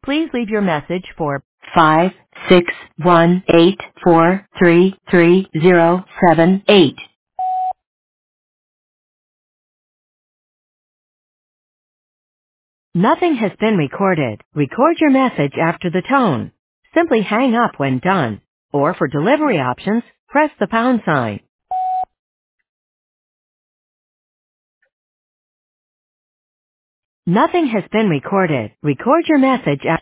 Please leave your message for 56184333078. Nothing has been recorded. Record your message after the tone. Simply hang up when done. Or for delivery options, press the pound sign. Nothing has been recorded. Record your message after